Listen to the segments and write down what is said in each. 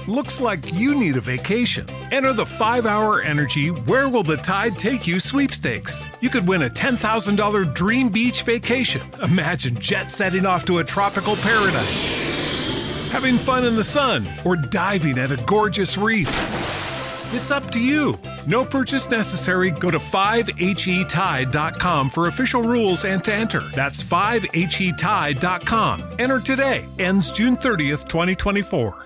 Looks like you need a vacation. Enter the 5-Hour Energy Where Will the Tide Take You sweepstakes. You could win a $10,000 dream beach vacation. Imagine jet setting off to a tropical paradise, having fun in the sun, or diving at a gorgeous reef. It's up to you. No purchase necessary. Go to 5HETide.com for official rules and to enter. That's 5HETide.com. Enter today. Ends June 30th, 2024.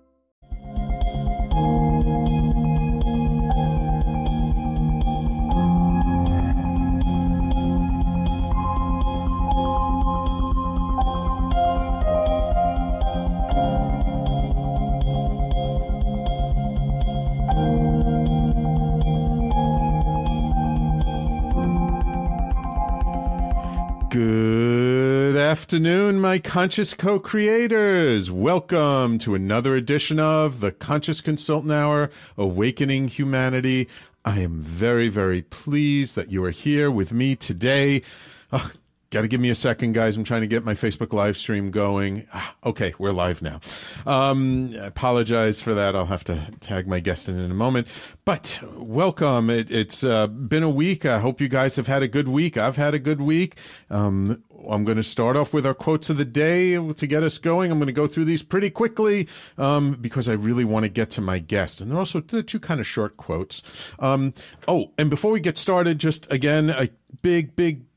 Good afternoon, my conscious co-creators. Welcome to another edition of the Conscious Consultant Hour, Awakening Humanity. I am very, very pleased that you are here with me today. Got to give me a second, guys. I'm trying to get my Facebook live stream going. Okay, we're live now. I apologize for that. I'll have to tag my guest in a moment. But welcome. It's been a week. I hope you guys have had a good week. I've had a good week. I'm going to start off with our quotes of the day to get us going. I'm going to go through these pretty quickly because I really want to get to my guest. And they're also two kind of short quotes. And before we get started, just again, a big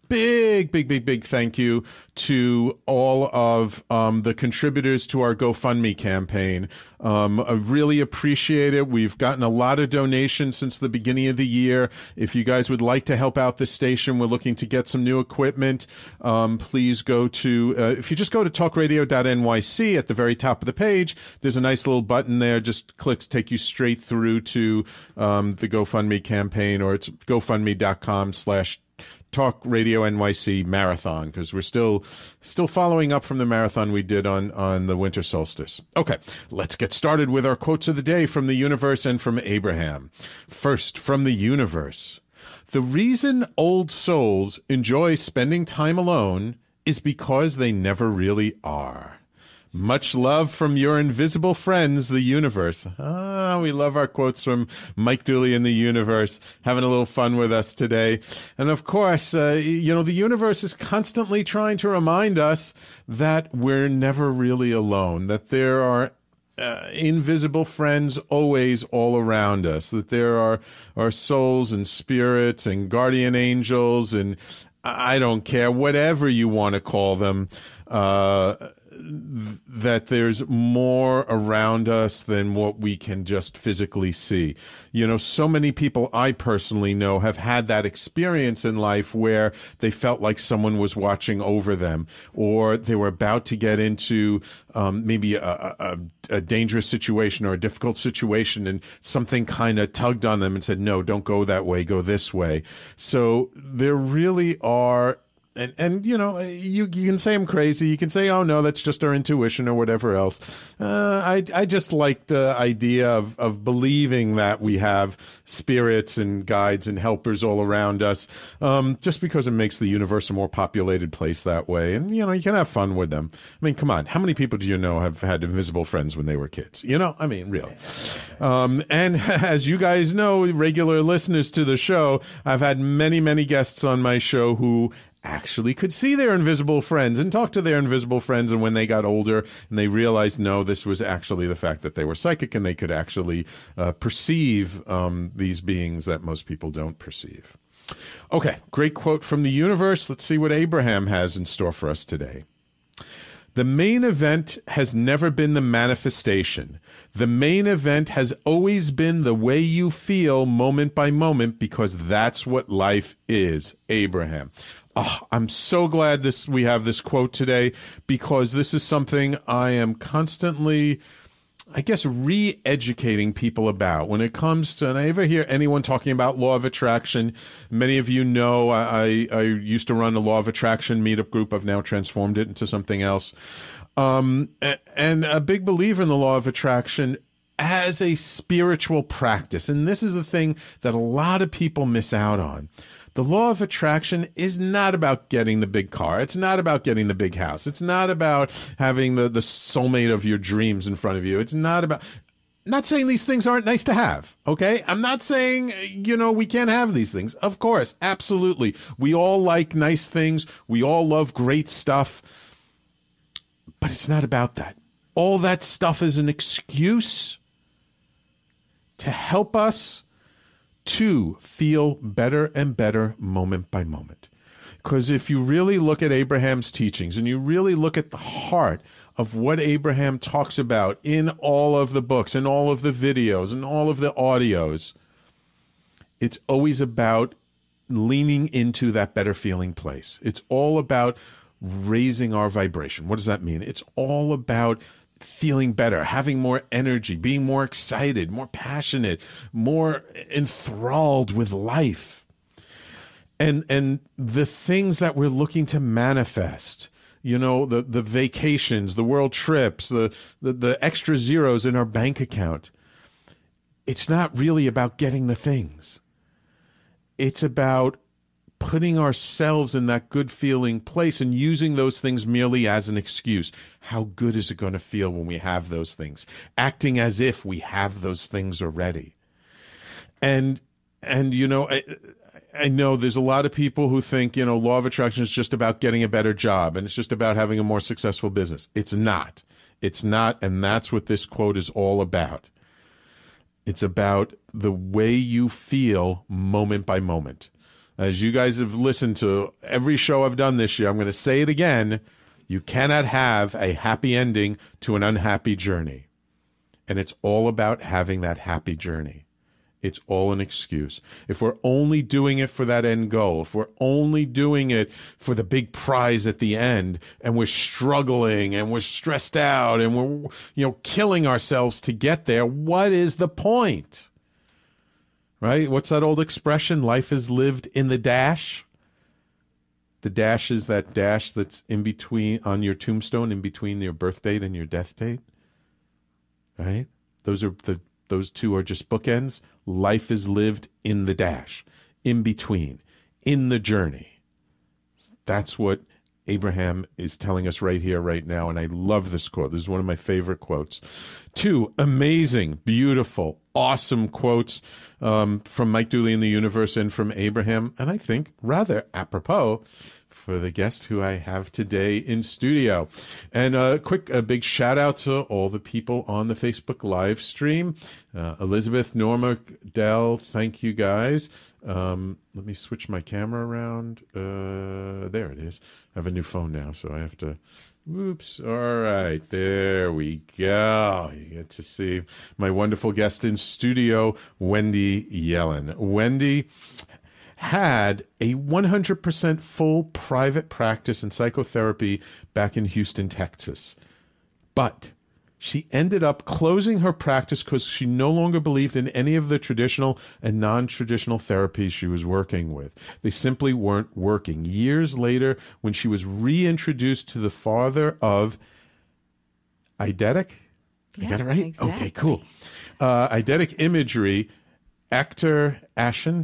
thank you to all of the contributors to our GoFundMe campaign. I really appreciate it. We've gotten a lot of donations since the beginning of the year. If you guys would like to help out the station, we're looking to get some new equipment. Please go to, if you just go to talkradio.nyc at the very top of the page, there's a nice little button there. Just take you straight through to the GoFundMe campaign, or it's gofundme.com/Talk Radio NYC Marathon, because we're still following up from the marathon we did on the winter solstice. Okay, let's get started with our quotes of the day from the universe and from Abraham. First, from the universe. The reason old souls enjoy spending time alone is because they never really are. Much love from your invisible friends, the universe. We love our quotes from Mike Dooley in the universe, having a little fun with us today. And of course, the universe is constantly trying to remind us that we're never really alone, that there are invisible friends always all around us, that there are souls and spirits and guardian angels, and I don't care, whatever you want to call them, that there's more around us than what we can just physically see. So many people I personally know have had that experience in life where they felt like someone was watching over them, or they were about to get into maybe a dangerous situation or a difficult situation, and something kind of tugged on them and said, no, don't go that way, go this way. So there really are. And you can say I'm crazy. You can say, oh, no, that's just our intuition or whatever else. I just like the idea of believing that we have spirits and guides and helpers all around us, just because it makes the universe a more populated place that way. And, you can have fun with them. I mean, come on. How many people do you know have had invisible friends when they were kids? Really. And as you guys know, regular listeners to the show, I've had many, many guests on my show who actually could see their invisible friends and talk to their invisible friends, and when they got older and they realized, no, this was actually the fact that they were psychic and they could actually perceive these beings that most people don't perceive. Okay, great quote from the universe. Let's see what Abraham has in store for us today. The main event has never been the manifestation. The main event has always been the way you feel moment by moment, because that's what life is. Abraham. I'm so glad we have this quote today, because this is something I am constantly, re-educating people about when it comes to, and I ever hear anyone talking about law of attraction. Many of you know I used to run a law of attraction meetup group. I've now transformed it into something else. And a big believer in the law of attraction as a spiritual practice. And this is the thing that a lot of people miss out on. The law of attraction is not about getting the big car. It's not about getting the big house. It's not about having the soulmate of your dreams in front of you. It's not about... not saying these things aren't nice to have, okay? I'm not saying, we can't have these things. Of course, absolutely. We all like nice things. We all love great stuff. But it's not about that. All that stuff is an excuse to help us to feel better and better moment by moment. Because if you really look at Abraham's teachings and you really look at the heart of what Abraham talks about in all of the books and all of the videos and all of the audios, it's always about leaning into that better feeling place. It's all about raising our vibration. What does that mean? It's all about feeling better, having more energy, being more excited, more passionate, more enthralled with life. And the things that we're looking to manifest, the vacations, the world trips, the extra zeros in our bank account, it's not really about getting the things. It's about putting ourselves in that good feeling place and using those things merely as an excuse. How good is it going to feel when we have those things? Acting as if we have those things already. And I know there's a lot of people who think, law of attraction is just about getting a better job and it's just about having a more successful business. It's not. It's not. And that's what this quote is all about. It's about the way you feel moment by moment. As you guys have listened to every show I've done this year, I'm going to say it again. You cannot have a happy ending to an unhappy journey. And it's all about having that happy journey. It's all an excuse. If we're only doing it for that end goal, if we're only doing it for the big prize at the end, and we're struggling and we're stressed out and we're, killing ourselves to get there, what is the point? Right? What's that old expression? Life is lived in the dash. The dash is that dash that's in between, on your tombstone, in between your birth date and your death date. Right? Those two are just bookends. Life is lived in the dash, in between, in the journey. That's what Abraham is telling us right here, right now. And I love this quote. This is one of my favorite quotes. 2 amazing, beautiful, awesome quotes from Mike Dooley in the Universe and from Abraham. And I think rather apropos for the guest who I have today in studio. And a big shout out to all the people on the Facebook live stream. Elizabeth, Norma, Dell, thank you guys. Let me switch my camera around. There it is. I have a new phone now, so I have to... Oops. All right. There we go. You get to see my wonderful guest in studio, Wendy Yellen. Wendy had a 100% full private practice in psychotherapy back in Houston, Texas. But she ended up closing her practice because she no longer believed in any of the traditional and non-traditional therapies she was working with. They simply weren't working. Years later, when she was reintroduced to the father of eidetic, I got it right? Exactly. Okay, cool. Eidetic imagery, Akhtar Assen.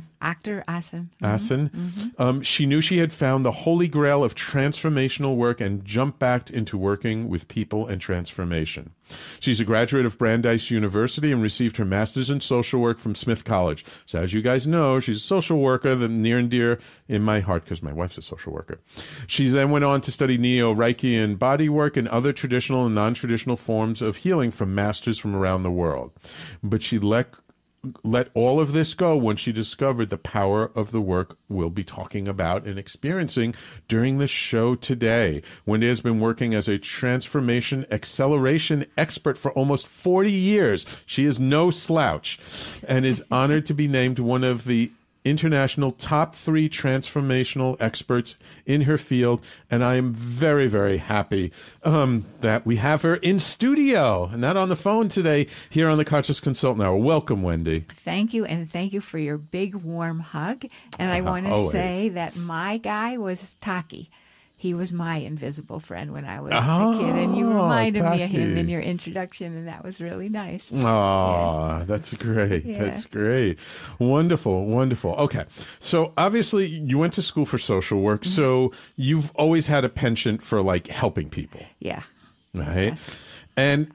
Mm-hmm. She knew she had found the holy grail of transformational work and jumped back into working with people and transformation. She's a graduate of Brandeis University and received her master's in social work from Smith College. So as you guys know, she's a social worker, near and dear in my heart because my wife's a social worker. She then went on to study Neo-Reiki and body work and other traditional and non-traditional forms of healing from masters from around the world. But she let all of this go when she discovered the power of the work we'll be talking about and experiencing during the show today. Wendy has been working as a transformation acceleration expert for almost 40 years. She is no slouch and is honored to be named one of the international top 3 transformational experts in her field. And I am very, very happy that we have her in studio and not on the phone today here on the Conscious Consultant Hour. Welcome, Wendy. Thank you. And thank you for your big, warm hug. And I want to say that my guy was Taki. He was my invisible friend when I was a kid, and you reminded me of him in your introduction, and that was really nice. That's great. Yeah. That's great. Wonderful, wonderful. Okay, so obviously you went to school for social work, Mm-hmm. so you've always had a penchant for like helping people. Yeah. Right? Yes. And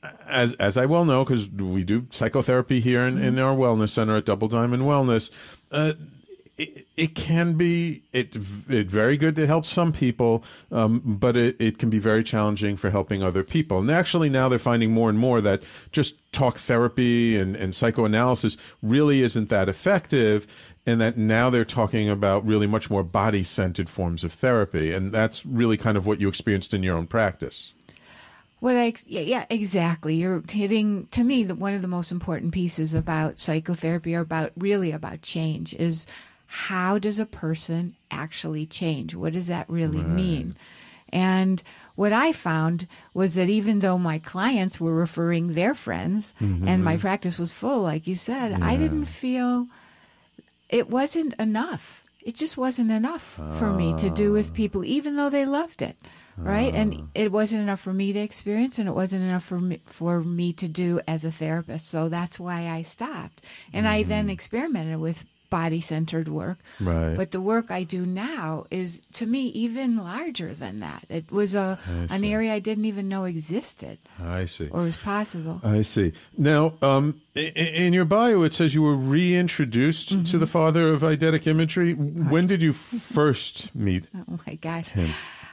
as I well know, because we do psychotherapy here in our wellness center at Double Diamond Wellness, it can be very good to help some people, but it can be very challenging for helping other people. And actually now they're finding more and more that just talk therapy and psychoanalysis really isn't that effective, and that now they're talking about really much more body-centered forms of therapy. And that's really kind of what you experienced in your own practice. Yeah, exactly. You're hitting, to me, one of the most important pieces about psychotherapy, or about change, is how does a person actually change? What does that really mean? And what I found was that even though my clients were referring their friends, and my practice was full, like you said, I didn't feel it wasn't enough. It just wasn't enough for me to do with people, even though they loved it. Right. And it wasn't enough for me to experience, and it wasn't enough for me to do as a therapist. So that's why I stopped. And I then experimented with body-centered work. Right. But the work I do now is, to me, even larger than that. It was an area I didn't even know existed. I see. Or was possible. I see. Now, in your bio, it says you were reintroduced to the father of eidetic imagery. Right. When did you first meet Oh, my gosh. him?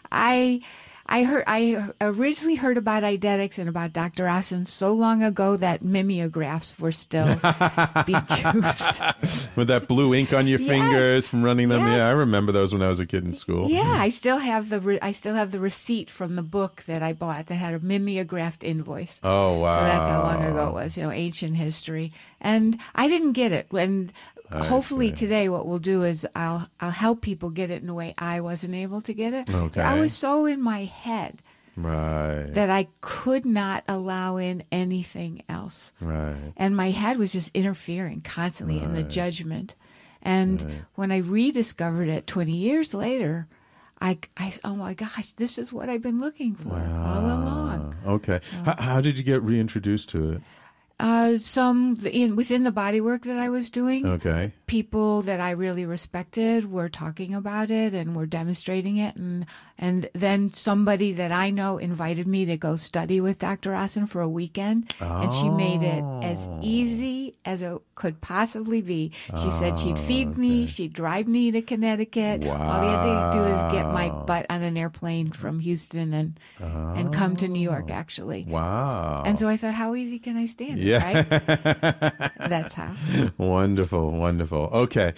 I originally heard about eidetics and about Dr. Asen so long ago that mimeographs were still being used. With that blue ink on your fingers from running them. Yeah, I remember those when I was a kid in school. Yeah, I still have the receipt from the book that I bought that had a mimeographed invoice. Oh, wow. So that's how long ago it was, ancient history. And I didn't get it. And hopefully today what we'll do is I'll help people get it in a way I wasn't able to get it. Okay. I was so in my head that I could not allow in anything else. Right. And my head was just interfering constantly in the judgment. And when I rediscovered it 20 years later, I oh my gosh, this is what I've been looking for all along. Okay. How did you get reintroduced to it? Within the body work that I was doing. Okay. People that I really respected were talking about it and were demonstrating it, and then somebody that I know invited me to go study with Dr. Asen for a weekend, and she made it as easy as it could possibly be. She said she'd feed me, she'd drive me to Connecticut. Wow. All you had to do is get my butt on an airplane from Houston and come to New York, actually. Wow. And so I thought, how easy can I stand it, right? That's how. Wonderful, wonderful. Okay.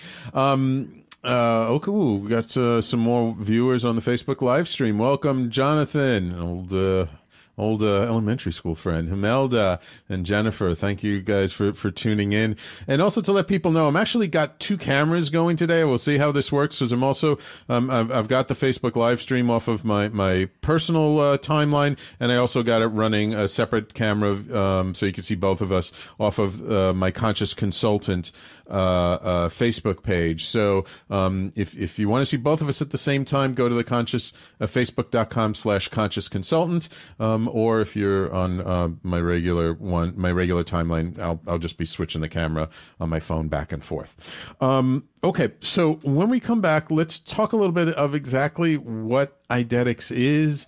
Okay, we got some more viewers on the Facebook live stream. Welcome, Jonathan, old elementary school friend, Imelda and Jennifer. Thank you guys for tuning in. And also to let people know, I'm actually got 2 cameras going today. We'll see how this works, because I'm also, I've got the Facebook live stream off of my personal timeline, and I also got it running a separate camera, so you can see both of us off of my Conscious Consultant Facebook page. So if you want to see both of us at the same time, go to the facebook.com/conscious consultant. Or if you're on my regular timeline, I'll just be switching the camera on my phone back and forth. Okay, so when we come back, let's talk a little bit of exactly what eidetics is,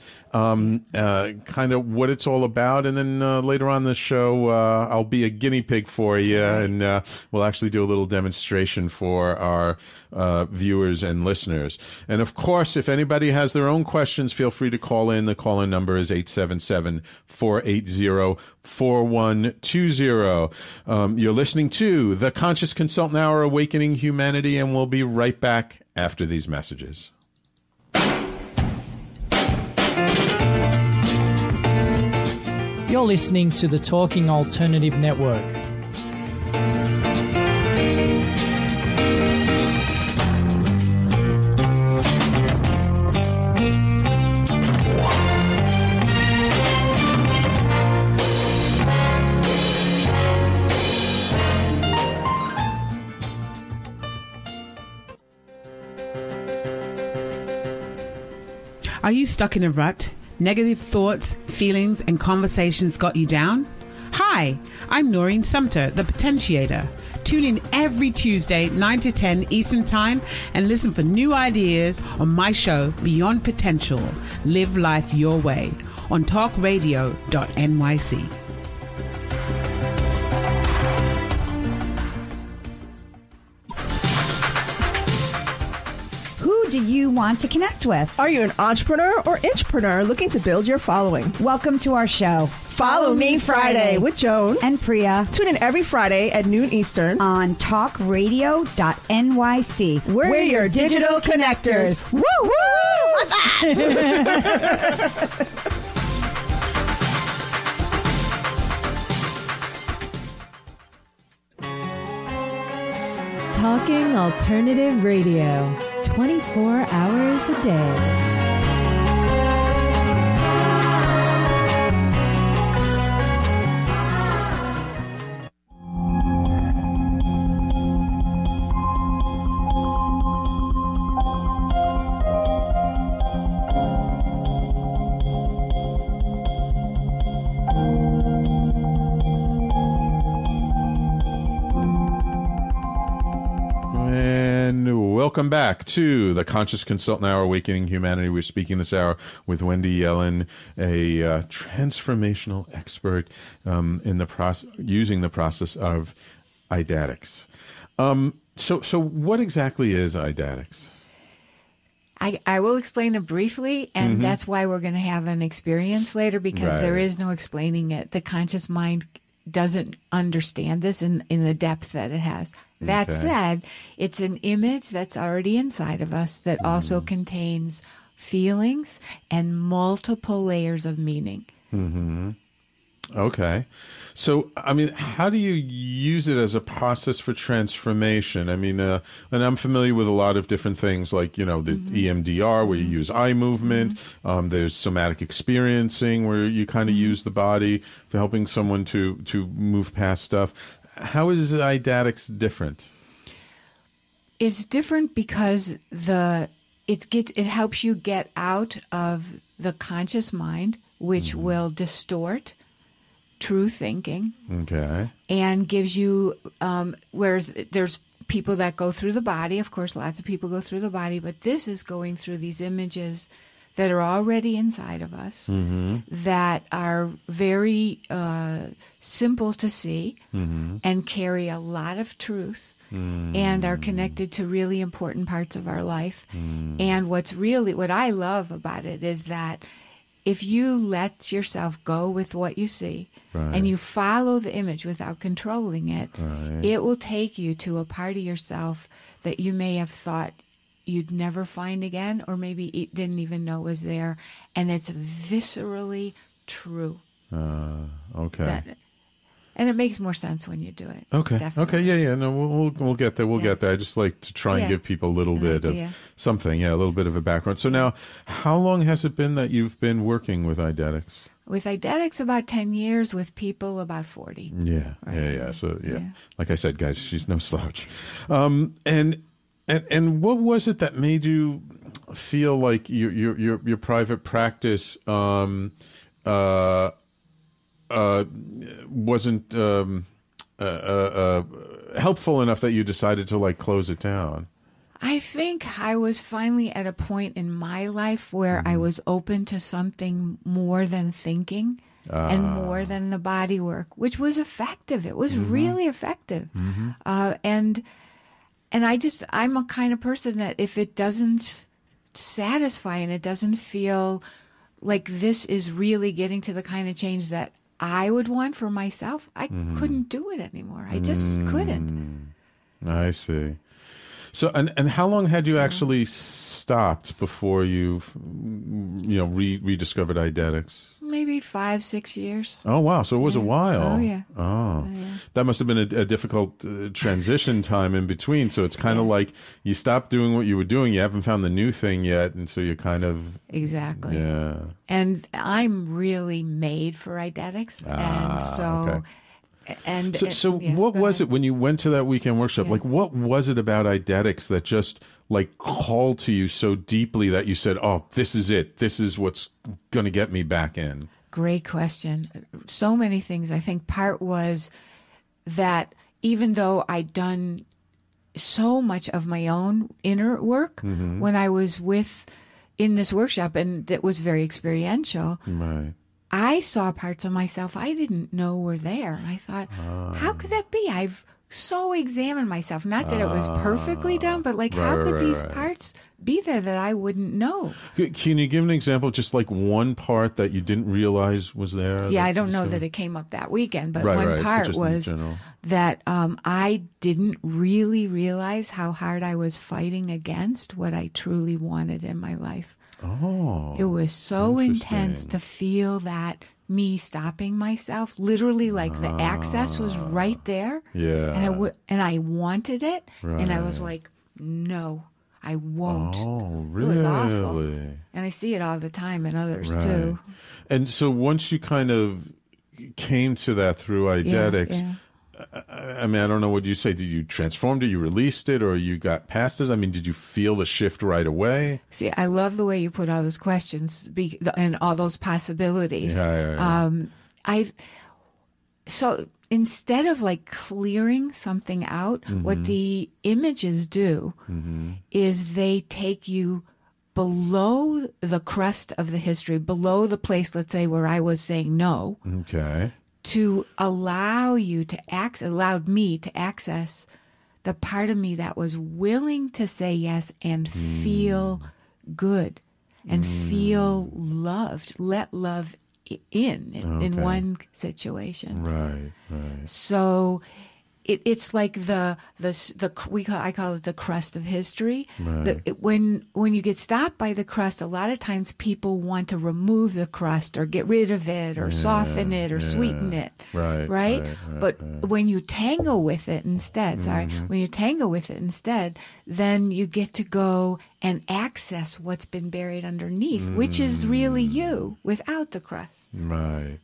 kind of what it's all about, and then later on the show, I'll be a guinea pig for you, and we'll actually do a little demonstration for our viewers and listeners. And of course, if anybody has their own questions, feel free to call in. The call-in number is 877-480-4120. You're listening to The Conscious Consultant Hour, Awakening Humanity, and we'll be right back after these messages. You're listening to the Talking Alternative Network. Are you stuck in a rut? Negative thoughts, feelings, and conversations got you down? Hi, I'm Noreen Sumter, the Potentiator. Tune in every Tuesday, 9 to 10 Eastern Time, and listen for new ideas on my show, Beyond Potential. Live life your way on talkradio.nyc. do you want to connect with? Are you an entrepreneur or intrapreneur looking to build your following? Welcome to our show. Follow Me Friday with Joan and Priya. Tune in every Friday at noon Eastern on talkradio.nyc. We're your digital connectors. Woo woo! What's that? Talking Alternative Radio, 24 hours a day. Welcome back to the Conscious Consultant Hour, Awakening Humanity. We're speaking this hour with Wendy Yellen, a transformational expert in the using the process of eidetics. So what exactly is eidetics? I will explain it briefly, and that's why we're going to have an experience later, because there is no explaining it. The conscious mind doesn't understand this in the depth that it has. That said, it's an image that's already inside of us that also contains feelings and multiple layers of meaning. Mm-hmm. Okay. So, I mean, how do you use it as a process for transformation? I mean, and I'm familiar with a lot of different things like, the EMDR where you use eye movement. There's somatic experiencing where you kind of use the body for helping someone to move past stuff. How is eidetics different? It's different because it helps you get out of the conscious mind, which will distort true thinking. Okay. And gives you, whereas there's people that go through the body, of course, lots of people go through the body, but this is going through these images that are already inside of us, that are very simple to see and carry a lot of truth and are connected to really important parts of our life. And what I love about it is that if you let yourself go with what you see and you follow the image without controlling it, it will take you to a part of yourself that you may have thought you'd never find again, or maybe didn't even know was there, and it's viscerally true. Okay. And it makes more sense when you do it. Okay. Definitely. Okay. Yeah. No, we'll get there. We'll get there. I just like to try and give people a little bit of something. Yeah, a little bit of a background. So now, how long has it been that you've been working with eidetics? With eidetics, about 10 years. With people, about 40. Yeah. Right. Yeah. So like I said, guys, she's no slouch. And what was it that made you feel like your private practice wasn't helpful enough that you decided to close it down? I think I was finally at a point in my life where I was open to something more than thinking and more than the body work, which was effective. It was really effective. And I'm a kind of person that if it doesn't satisfy and it doesn't feel like this is really getting to the kind of change that I would want for myself, I couldn't do it anymore. I just couldn't. I see. So, and how long had you actually stopped before you rediscovered eidetics? Maybe 5-6 years. Oh, wow. So it was a while. Oh, yeah. Oh. That must have been a difficult transition time in between. So it's kind of like you stopped doing what you were doing. You haven't found the new thing yet. And so you kind of... Exactly. Yeah. And I'm really made for eidetics. And so... Okay. So what was it when you went to that weekend workshop? Like, what was it about eidetics that just called to you so deeply that you said, "Oh, this is it. This is what's going to get me back in"? Great question. So many things. I think part was that even though I'd done so much of my own inner work when I was in this workshop, and it was very experiential. Right. I saw parts of myself I didn't know were there. I thought, how could that be? I've so examine myself. Not that it was perfectly done, but like, how could these parts be there that I wouldn't know? Can you give an example, just like one part that you didn't realize was there? Yeah, I don't know that it came up that weekend, but one part was that I didn't really realize how hard I was fighting against what I truly wanted in my life. Oh, it was so intense to feel that me stopping myself, literally, like the access was right there. Yeah. And I wanted it. Right. And I was like, no, I won't. Oh, really? It was awful. And I see it all the time in others too. And so once you kind of came to that through Idetics, I mean, I don't know what you say. Did you transform it? You released it, or you got past it? I mean, did you feel the shift right away? See, I love the way you put all those questions and all those possibilities. So instead of like clearing something out, what the images do is they take you below the crust of the history, below the place, let's say, where I was saying no. Okay. To allowed me to access the part of me that was willing to say yes and feel good and feel loved, let love in one situation. Right. So it's like I call it the crust of history. Right. When you get stopped by the crust, a lot of times people want to remove the crust or get rid of it or soften it or sweeten it. Right. But when you tango with it instead, then you get to go and access what's been buried underneath, which is really you without the crust. Right.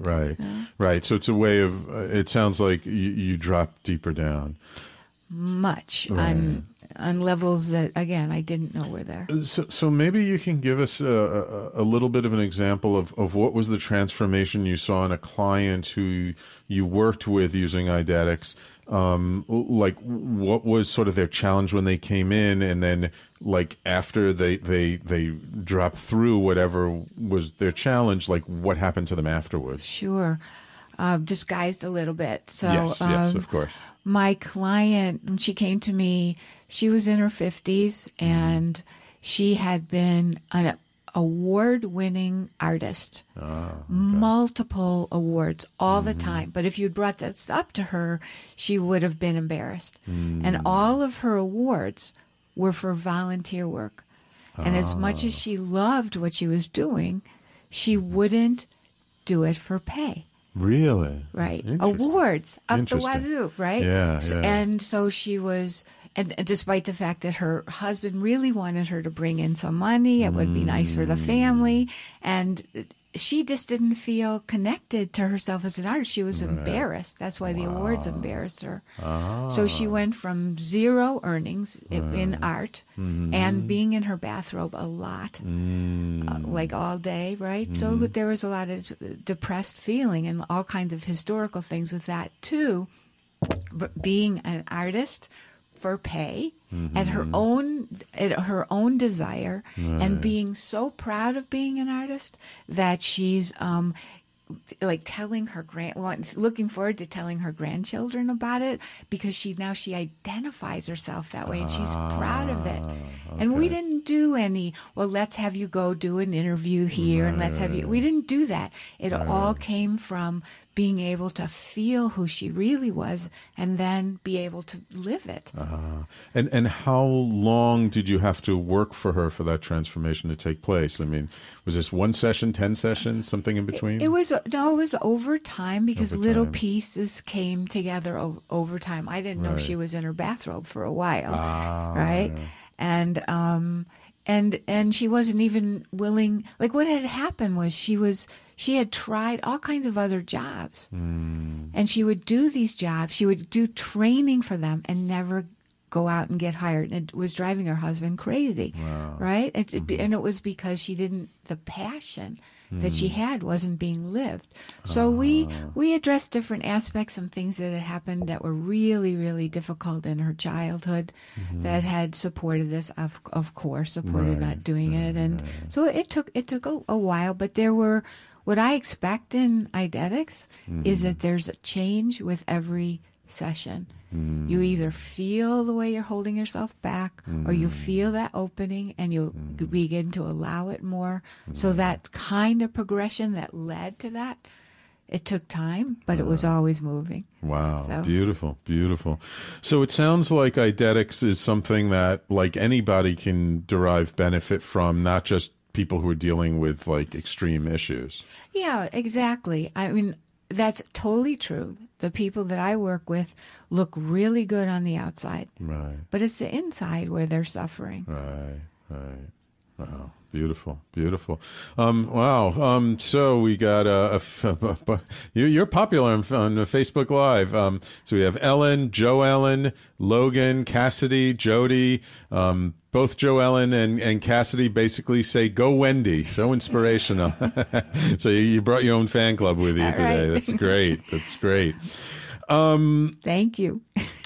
So it's a way of, it sounds like you drop deeper down. Much on levels that, again, I didn't know were there. So maybe you can give us a little bit of an example of what was the transformation you saw in a client who you worked with using Idetics. Like, what was sort of their challenge when they came in, and then like after they dropped through whatever was their challenge, like what happened to them afterwards? Sure. Disguised a little bit. So, yes, of course. My client, when she came to me, she was in her 50s, and she had been an award-winning artist, multiple awards all the time. But if you'd brought this up to her, she would have been embarrassed. And all of her awards were for volunteer work. And as much as she loved what she was doing, she wouldn't do it for pay. Really? Right. Awards up the wazoo, right? Yeah. And so she was, and despite the fact that her husband really wanted her to bring in some money, it would be nice for the family, and she just didn't feel connected to herself as an artist. She was embarrassed. That's why the awards embarrassed her. So she went from zero earnings in art and being in her bathrobe a lot, like all day, right? So there was a lot of depressed feeling and all kinds of historical things with that too. But being an artist for pay at her own desire, and being so proud of being an artist that she's like telling her looking forward to telling her grandchildren about it, because she identifies herself that way and she's proud of it. And we didn't do any, well, let's have you go do an interview here and let's have you, we didn't do that. It all came from being able to feel who she really was and then be able to live it. And how long did you have to work for her for that transformation to take place? I mean, was this 1 session, 10 sessions, something in between? It was over time, because little pieces came together over time. I didn't know she was in her bathrobe for a while, right? And she wasn't even willing. Like, what had happened was she had tried all kinds of other jobs, and she would do these jobs. She would do training for them and never go out and get hired. And it was driving her husband crazy, right? And it was because the passion that she had wasn't being lived. So we addressed different aspects and things that had happened that were really, really difficult in her childhood that had supported this, of course, supported not doing it. And so it took a while, but there were, what I expect in Idetics is that there's a change with every session. You either feel the way you're holding yourself back, or you feel that opening and you begin to allow it more. So that kind of progression that led to that, it took time, but it was always moving. Wow. So. Beautiful, beautiful. So it sounds like IDETICS is something that, like, anybody can derive benefit from, not just people who are dealing with, like, extreme issues. Yeah, exactly. I mean, that's totally true. The people that I work with look really good on the outside. Right. But it's the inside where they're suffering. Right. Wow. Beautiful. Wow. So we got you're popular on Facebook Live. So we have Ellen, Joe Ellen, Logan, Cassidy, Jody. Both Joe Ellen and Cassidy basically say, "Go Wendy." So inspirational. So you brought your own fan club with you today. Right. That's great. That's great. Thank you.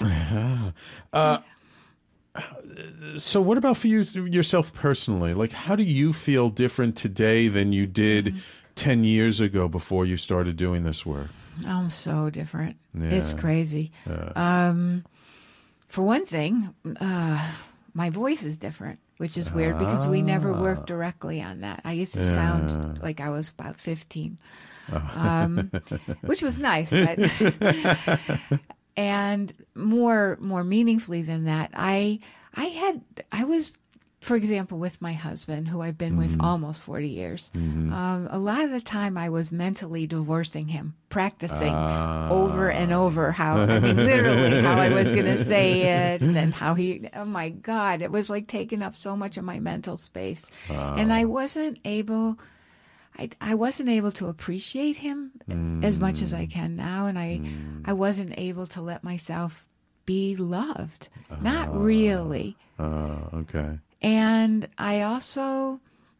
So what about for you yourself personally? Like, how do you feel different today than you did 10 years ago before you started doing this work? I'm so different. Yeah. It's crazy. For one thing, my voice is different, which is weird because we never worked directly on that. I used to sound like I was about 15, which was nice. But and more meaningfully than that, I was, for example, with my husband, who I've been with almost 40 years. A lot of the time I was mentally divorcing him, practicing over and over literally how I was going to say it, and then oh my God, it was like taking up so much of my mental space. And I wasn't able to appreciate him as much as I can now, and I wasn't able to let myself be loved. Not really. Okay. And I also,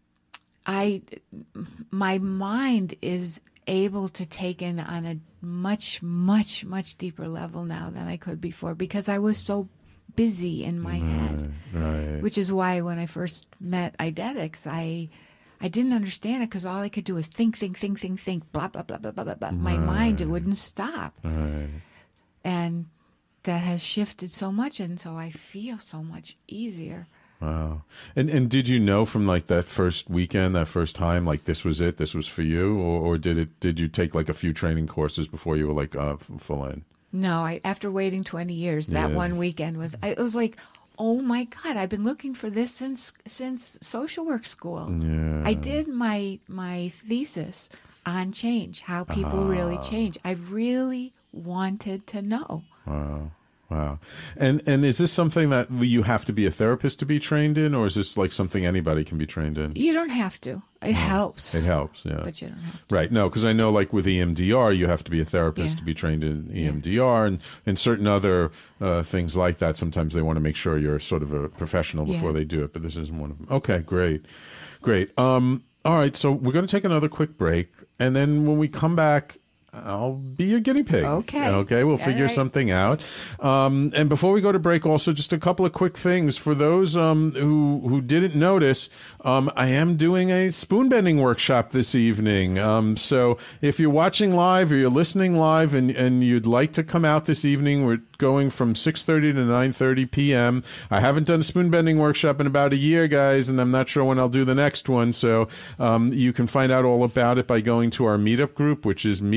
my mind is able to take in on a much, much, much deeper level now than I could before, because I was so busy in my head. Right. Which is why when I first met IDETICS, I didn't understand it, because all I could do was think, blah, blah, blah, blah, blah, blah. My mind, it wouldn't stop. Right. And that has shifted so much, and so I feel so much easier. Wow. And did you know from like that first weekend, that first time, like this was it, this was for you, or did you take like a few training courses before you were like full in? No, after waiting 20 years, that one weekend it was like, oh my God, I've been looking for this since social work school. Yeah. I did my thesis on change, how people really change. I really wanted to know. Wow. And is this something that you have to be a therapist to be trained in, or is this like something anybody can be trained in? You don't have to. It helps. It helps, yeah. But you don't have to. Right. No, because I know like with EMDR, you have to be a therapist to be trained in EMDR, and certain other things like that. Sometimes they want to make sure you're sort of a professional before they do it, but this isn't one of them. Okay, great. All right, so we're going to take another quick break, and then when we come back, I'll be your guinea pig. Okay, we'll figure something out. And before we go to break, also just a couple of quick things for those who didn't notice. I am doing a spoon bending workshop this evening. So if you're watching live or you're listening live and you'd like to come out this evening, we're going from 6:30 to 9:30 p.m. I haven't done a spoon bending workshop in about a year, guys, and I'm not sure when I'll do the next one. So you can find out all about it by going to our meetup group, which is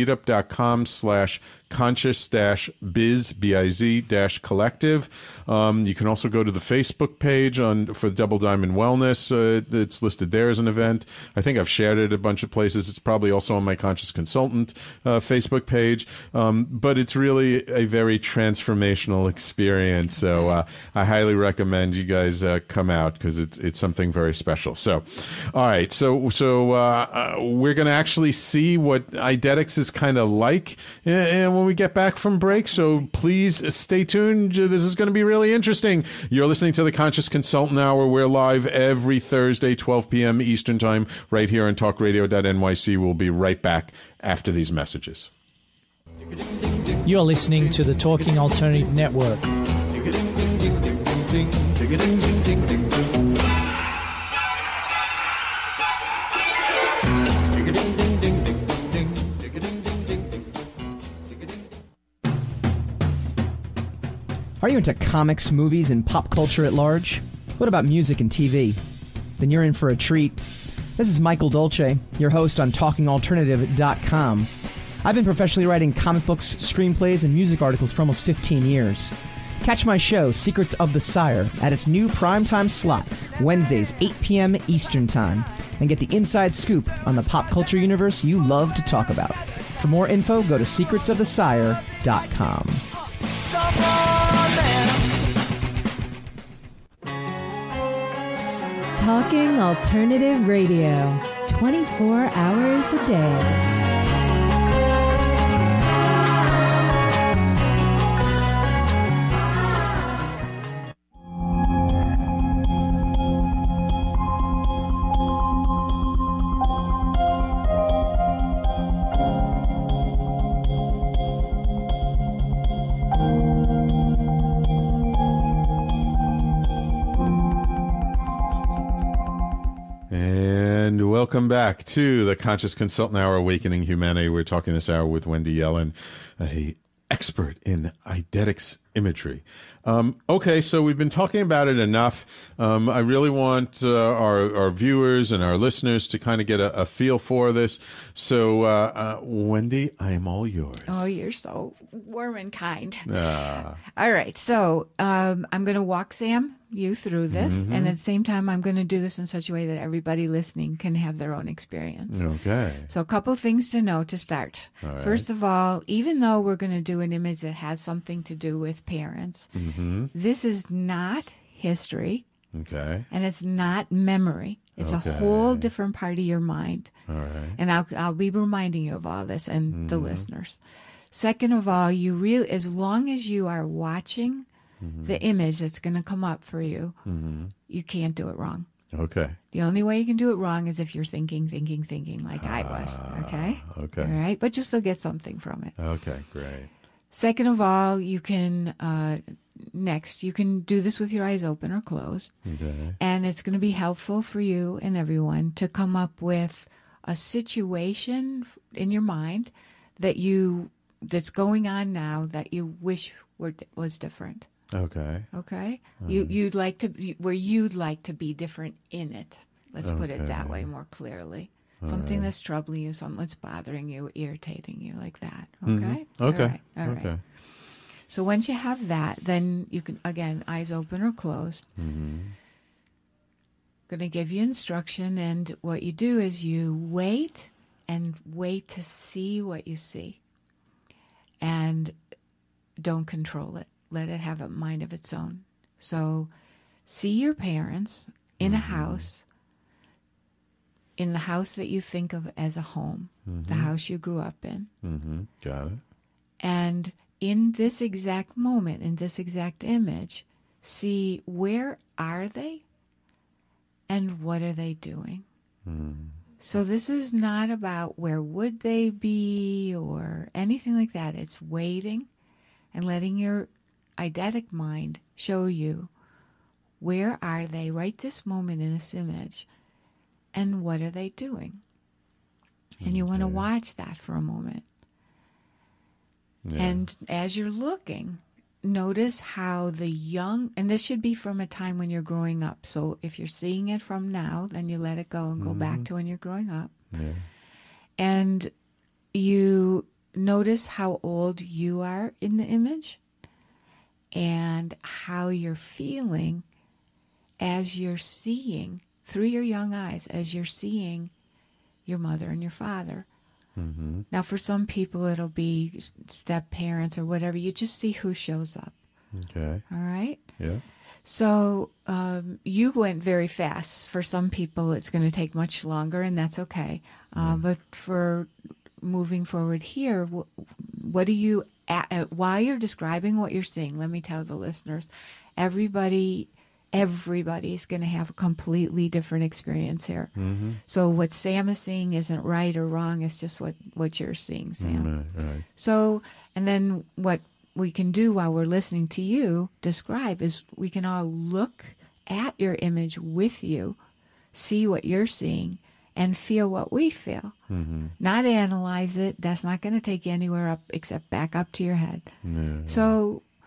meetup.com/conscious-biz, BIZ-collective. You can also go to the Facebook page for Double Diamond Wellness. It's listed there as an event. I think I've shared it a bunch of places. It's probably also on my Conscious Consultant Facebook page. But it's really a very transformational experience. So I highly recommend you guys come out, because it's something very special. So, all right. So we're going to actually see what IDETICS is kind of like and when we get back from break. So please stay tuned. This is going to be really interesting. You're listening to the Conscious Consultant Hour. We're live every Thursday, 12 p.m. Eastern Time, right here on talkradio.nyc. We'll be right back after these messages. You're listening to the Talking Alternative Network. Are you into comics, movies, and pop culture at large? What about music and TV? Then you're in for a treat. This is Michael Dolce, your host on TalkingAlternative.com. I've been professionally writing comic books, screenplays, and music articles for almost 15 years. Catch my show, Secrets of the Sire, at its new primetime slot, Wednesdays, 8 p.m. Eastern Time, and get the inside scoop on the pop culture universe you love to talk about. For more info, go to secretsofthesire.com. Talking Alternative Radio, 24 hours a day. Welcome back to the Conscious Consultant Hour, Awakening Humanity. We're talking this hour with Wendy Yellen, an expert in eidetics imagery. Okay, so we've been talking about it enough. I really want our viewers and our listeners to kind of get a feel for this. So, Wendy, I am all yours. Oh, you're so warm and kind. All right, so I'm going to walk Sam you through this, and at the same time, I'm going to do this in such a way that everybody listening can have their own experience. Okay. So a couple things to know to start. Right. First of all, even though we're going to do an image that has something to do with parents, this is not history. Okay. And it's not memory. It's a whole different part of your mind. All right. And I'll be reminding you of all this and the listeners. Second of all, as long as you are watching the image that's going to come up for you, you can't do it wrong. Okay. The only way you can do it wrong is if you're thinking like I was. Okay? Okay. All right? But you still get something from it. Okay, great. Second of all, you can, next, you can do this with your eyes open or closed. Okay. And it's going to be helpful for you and everyone to come up with a situation in your mind that's going on now that you wish was different. Okay. Okay? You'd like to be different in it. Let's put it that way more clearly. Something that's troubling you, something that's bothering you, irritating you, like that. Okay? Okay. All right. Okay. So once you have that, then you can, again, eyes open or closed. Going to give you instruction, and what you do is you wait to see what you see. And don't control it. Let it have a mind of its own. So see your parents in a house, in the house that you think of as a home, the house you grew up in. Got it. And in this exact moment, in this exact image, see where are they and what are they doing? So this is not about where would they be or anything like that. It's waiting and letting your eidetic mind show you where are they right this moment in this image and what are they doing. And you want to watch that for a moment. Yeah. And as you're looking, notice how the young, and this should be from a time when you're growing up. So if you're seeing it from now, then you let it go and go back to when you're growing up. Yeah. And you notice how old you are in the image and how you're feeling as you're seeing, through your young eyes, as you're seeing your mother and your father. Now, for some people, it'll be step parents or whatever. You just see who shows up. Okay. All right? Yeah. So you went very fast. For some people, it's going to take much longer, and that's okay. But for moving forward here, what do you, while you're describing what you're seeing, let me tell the listeners, everybody's going to have a completely different experience here. So what Sam is seeing isn't right or wrong. It's just what you're seeing, Sam. Right. So, and then what we can do while we're listening to you describe is we can all look at your image with you, see what you're seeing, and feel what we feel. Not analyze it. That's not going to take you anywhere up except back up to your head. So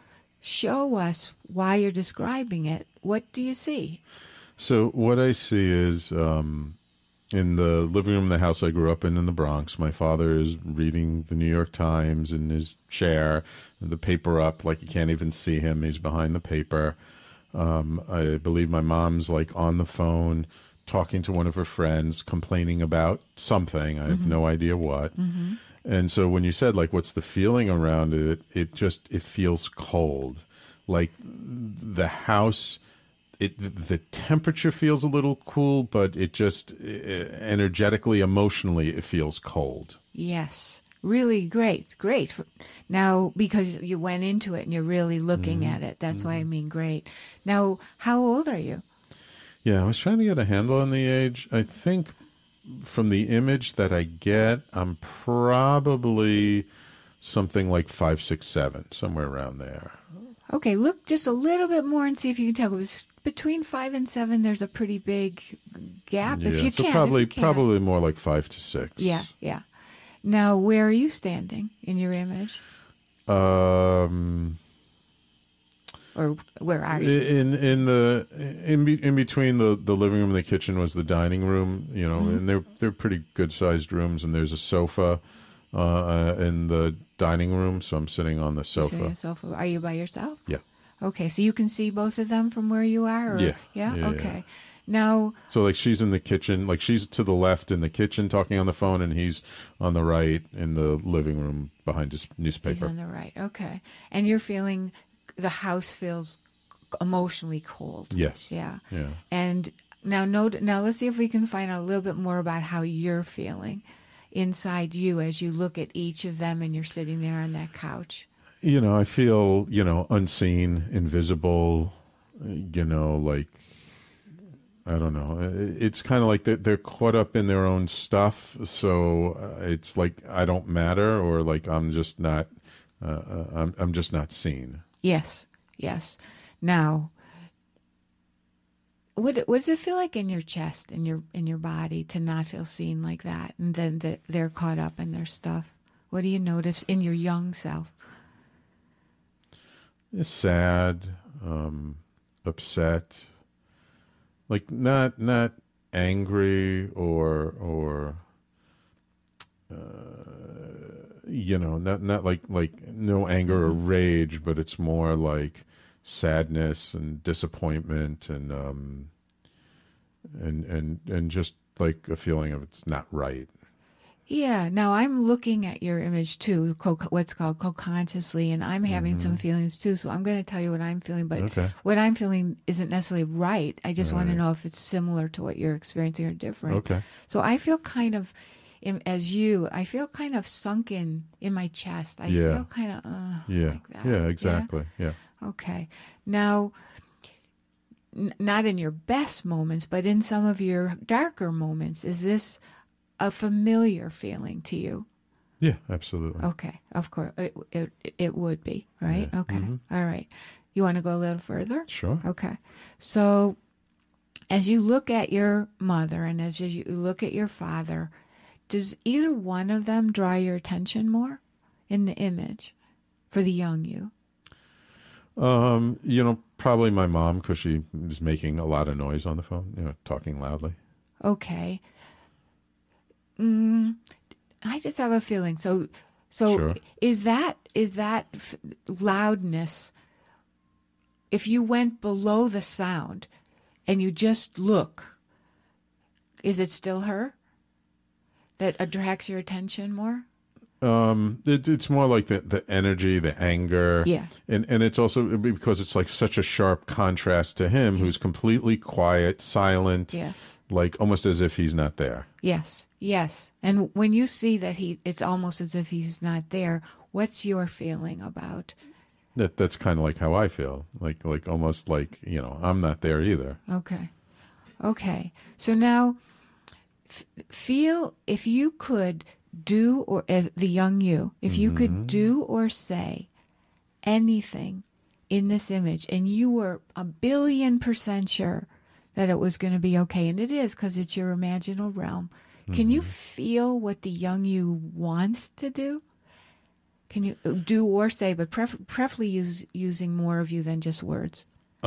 show us why you're describing it. What do you see? So what I see is in the living room of the house I grew up in the Bronx, my father is reading the New York Times in his chair, the paper up, like you can't even see him. He's behind the paper. I believe my mom's like on the phone talking to one of her friends, complaining about something. I have no idea what. And so when you said, like, what's the feeling around it, it feels cold. Like the house, the temperature feels a little cool, but it just energetically, emotionally, it feels cold. Yes. Really great. Now, because you went into it and you're really looking at it, that's why I mean great. Now, how old are you? Yeah, I was trying to get a handle on the age. I think from the image that I get, I'm probably something like 5, 6, 7, somewhere around there. Okay, look just a little bit more and see if you can tell. Between 5 and 7, there's a pretty big gap. Yeah, if you so can. probably more like 5 to 6. Yeah. Now, where are you standing in your image? Or where are you? In between the living room and the kitchen was the dining room, and they're pretty good sized rooms, and there's a sofa in the dining room, so I'm sitting on the sofa. You're sitting on the sofa. Are you by yourself? Yeah. Okay, so you can see both of them from where you are? Or? Yeah. Okay. Now, so like she's in the kitchen, like she's to the left in the kitchen talking on the phone, and he's on the right in the living room behind his newspaper. He's on the right. Okay. And you're feeling the house feels emotionally cold. Yes. Yeah. Yeah. And now let's see if we can find out a little bit more about how you're feeling inside you as you look at each of them and you're sitting there on that couch. I feel, unseen, invisible, like, I don't know. It's kind of like they're caught up in their own stuff. So it's like I don't matter, or like I'm just not seen. Yes. Now, what does it feel like in your chest, in your body, to not feel seen like that, and then they're caught up in their stuff? What do you notice in your young self? It's sad, upset, like not angry or not like no anger or rage, but it's more like sadness and disappointment and just like a feeling of it's not right. Yeah. Now I'm looking at your image too, what's called co-consciously, and I'm having some feelings too. So I'm going to tell you what I'm feeling, but what I'm feeling isn't necessarily right. I just want to know if it's similar to what you're experiencing or different. Okay. So I feel kind of, I feel kind of sunken in my chest. I feel kind of, like that. Yeah, exactly. Yeah. Okay. Now, not in your best moments, but in some of your darker moments, is this a familiar feeling to you? Yeah, absolutely. Okay, of course. It would be, right? Yeah. Okay. All right. You want to go a little further? Sure. Okay. So as you look at your mother and as you look at your father, does either one of them draw your attention more in the image for the young you? Probably my mom, because she was making a lot of noise on the phone, talking loudly. Okay. I just have a feeling. So Sure. is that loudness? If you went below the sound and you just look, is it still her that attracts your attention more? It's more like the energy, the anger. Yeah. And it's also because it's like such a sharp contrast to him, who's completely quiet, silent. Yes. Like almost as if he's not there. Yes. And when you see that it's almost as if he's not there, what's your feeling about? That's kind of like how I feel. Like almost like, I'm not there either. Okay. So now feel if you could do, or the young you, if you could do or say anything in this image and you were 1,000,000,000% sure that it was going to be okay, and it is because it's your imaginal realm, can you feel what the young you wants to do? Can you do or say, but preferably using more of you than just words?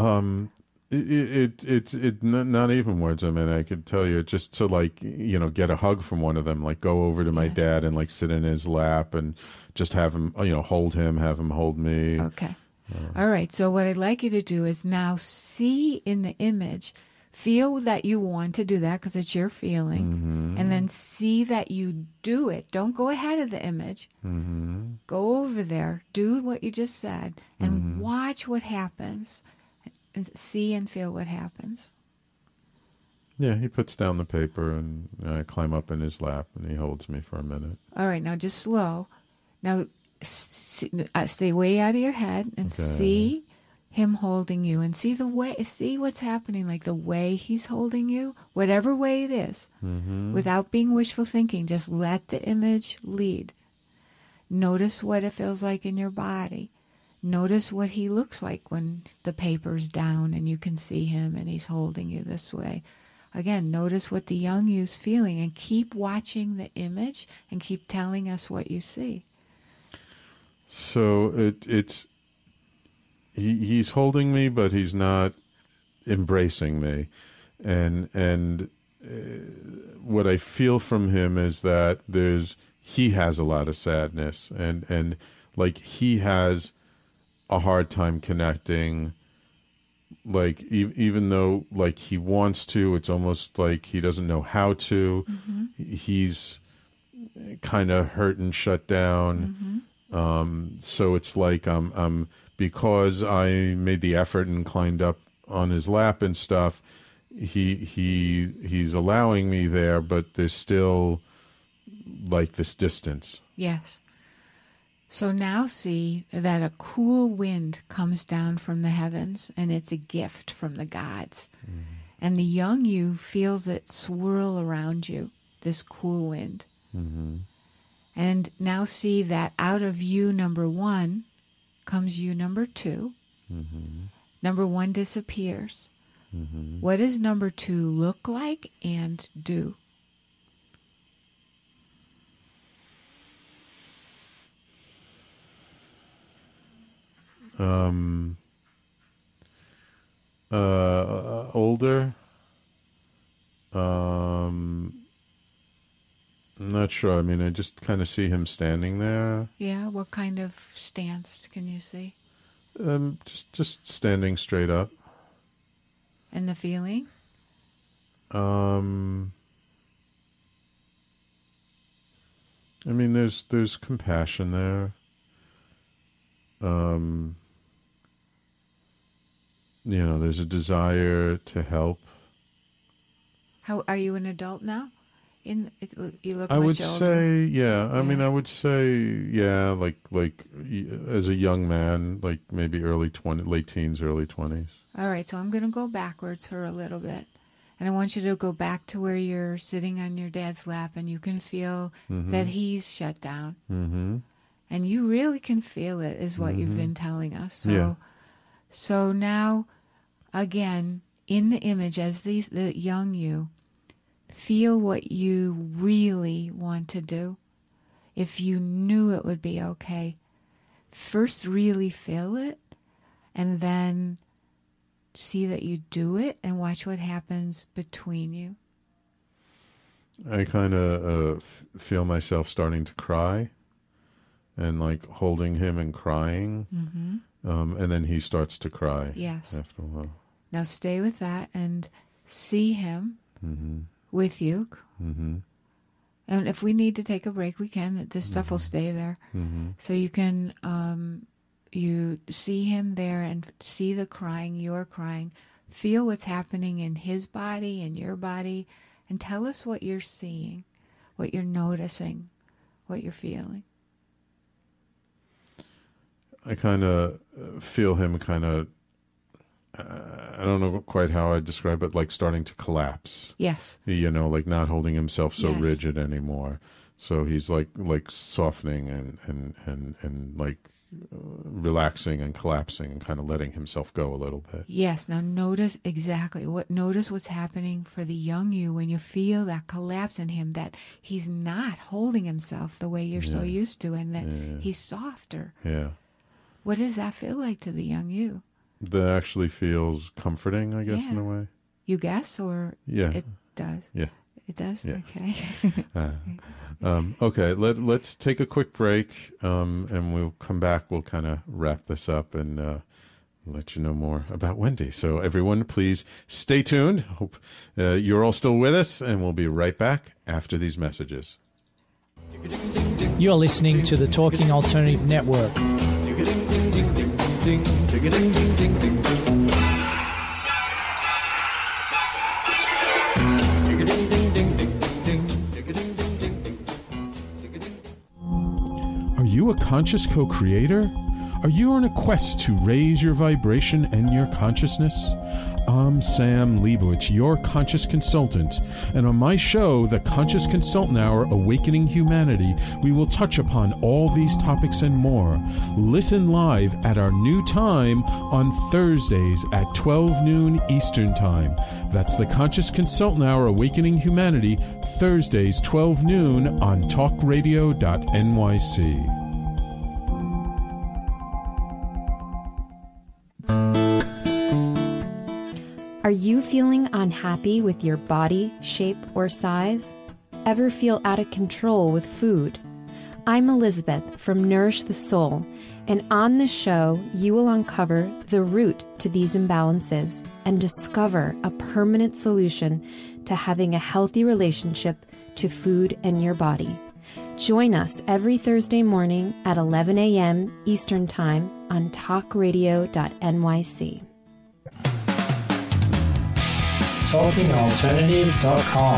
It not even words. I mean, I could tell you just to like, get a hug from one of them, like go over to my dad and like sit in his lap and just have him, hold him, have him hold me. Okay. All right. So what I'd like you to do is now see in the image, feel that you want to do that because it's your feeling, and then see that you do it. Don't go ahead of the image. Go over there, do what you just said, and watch what happens. And see and feel what happens. Yeah, he puts down the paper and I climb up in his lap and he holds me for a minute. All right, now just slow. Now stay way out of your head and see him holding you and see what's happening, like the way he's holding you, whatever way it is, without being wishful thinking. Just let the image lead. Notice what it feels like in your body. Notice what he looks like when the paper's down and you can see him and he's holding you this way. Again, notice what the young you's feeling and keep watching the image and keep telling us what you see. So he's holding me, but he's not embracing me. And what I feel from him is that he has a lot of sadness and like he has a hard time connecting, like even though like he wants to, it's almost like he doesn't know how to. He's kind of hurt and shut down. So it's like I'm because I made the effort and climbed up on his lap and stuff, he's allowing me there, but there's still like this distance. Yes. So now see that a cool wind comes down from the heavens, and it's a gift from the gods. And the young you feels it swirl around you, this cool wind. And now see that out of you, number one, comes you, number two. Number one disappears. What does number two look like and do? Older. I'm not sure. I mean, I just kind of see him standing there. Yeah, what kind of stance can you see? Just standing straight up. And the feeling? I mean, there's compassion there. There's a desire to help. How are you an adult now? You look I much would older. say, yeah. I mean, I would say, yeah, like as a young man, like maybe late teens, early 20s. All right, so I'm going to go backwards for a little bit. And I want you to go back to where you're sitting on your dad's lap and you can feel that he's shut down. And you really can feel it, is what you've been telling us. So now, again, in the image, as the young you, feel what you really want to do. If you knew it would be okay, first really feel it, and then see that you do it, and watch what happens between you. I kind of feel myself starting to cry, and like holding him and crying, and then he starts to cry. Yes. After a while. Now stay with that and see him with you. And if we need to take a break, we can. This stuff will stay there. So you can you see him there and see the crying, you're crying. Feel what's happening in his body and your body, and tell us what you're seeing, what you're noticing, what you're feeling. I kind of feel him kind of, I don't know quite how I describe it, like starting to collapse. Yes. Like not holding himself so rigid anymore. So he's like softening and like relaxing and collapsing and kind of letting himself go a little bit. Yes. Now notice notice what's happening for the young you when you feel that collapse in him, that he's not holding himself the way you're so used to, and that he's softer. Yeah. What does that feel like to the young you? That actually feels comforting, I guess, in a way. You guess, or it does? Yeah. It does? Yeah. Okay. Okay, let's take a quick break, and we'll come back. We'll kind of wrap this up and let you know more about Wendy. So everyone, please stay tuned. Hope you're all still with us, and we'll be right back after these messages. You're listening to the Talking Alternative Network. Are you a conscious co-creator? Are you on a quest to raise your vibration and your consciousness? I'm Sam Leibowitz, your conscious consultant, and on my show, The Conscious Consultant Hour, Awakening Humanity, we will touch upon all these topics and more. Listen live at our new time on Thursdays at 12 noon Eastern Time. That's The Conscious Consultant Hour, Awakening Humanity, Thursdays 12 noon on talkradio.nyc. Are you feeling unhappy with your body, shape, or size? Ever feel out of control with food? I'm Elizabeth from Nourish the Soul, and on this show, you will uncover the root to these imbalances and discover a permanent solution to having a healthy relationship to food and your body. Join us every Thursday morning at 11 a.m. Eastern Time on talkradio.nyc. TalkingAlternative.com.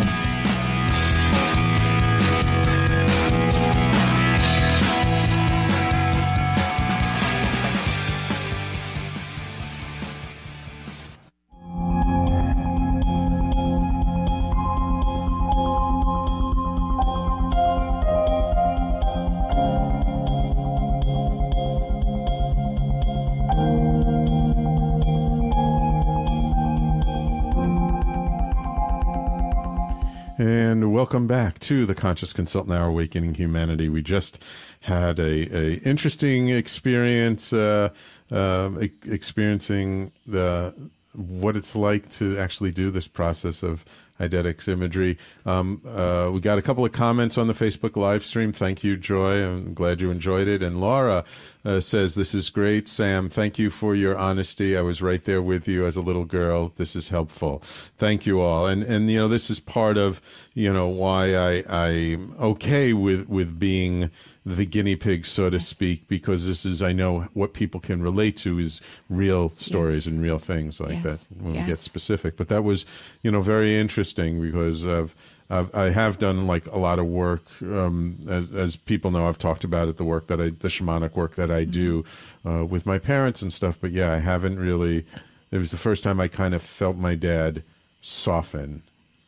And welcome back to the Conscious Consultant Hour, Awakening Humanity. We just had a interesting experience, experiencing what it's like to actually do this process of eidetics imagery. We got a couple of comments on the Facebook live stream. Thank you, Joy. I'm glad you enjoyed it. And Laura says, "This is great, Sam. Thank you for your honesty. I was right there with you as a little girl. This is helpful." Thank you all. And you know, this is part of, you know, why I'm okay with being the guinea pig, so to speak, because this is, I know what people can relate to is real stories and real things like that when we get specific. But that was, you know, very interesting because I have done like a lot of work, as people know, I've talked about it, the shamanic work that I do with my parents and stuff. But yeah, I haven't really, it was the first time I kind of felt my dad soften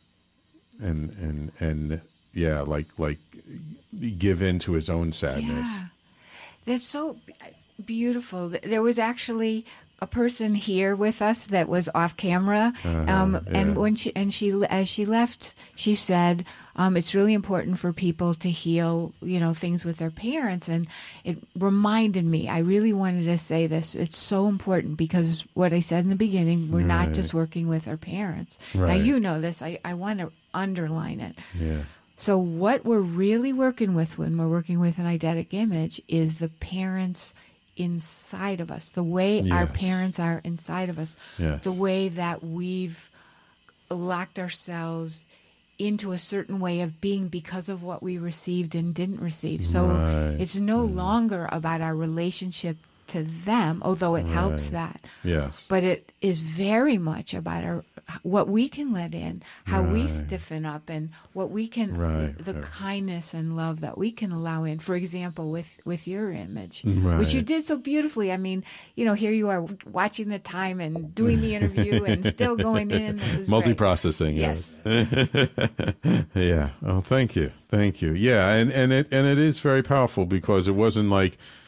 and yeah, like give in to his own sadness. Yeah, that's so beautiful. There was actually a person here with us that was off camera, and when she as she left, she said it's really important for people to heal, you know, things with their parents, and it reminded me. I really wanted to say this. It's so important because what I said in the beginning, we're not just working with our parents. Now you know this. I want to underline it. Yeah. So what we're really working with when we're working with an eidetic image is the parents inside of us, the way our parents are inside of us, the way that we've locked ourselves into a certain way of being because of what we received and didn't receive. So it's no longer about our relationship to them, although it helps that. Yes. But it is very much about what we can let in, how we stiffen up, and what we can, the kindness and love that we can allow in. For example, with your image, which you did so beautifully. I mean, you know, here you are watching the time and doing the interview and still going in. Multi-processing. Yes. Yeah. Oh, thank you. Yeah. And it is very powerful because it wasn't like,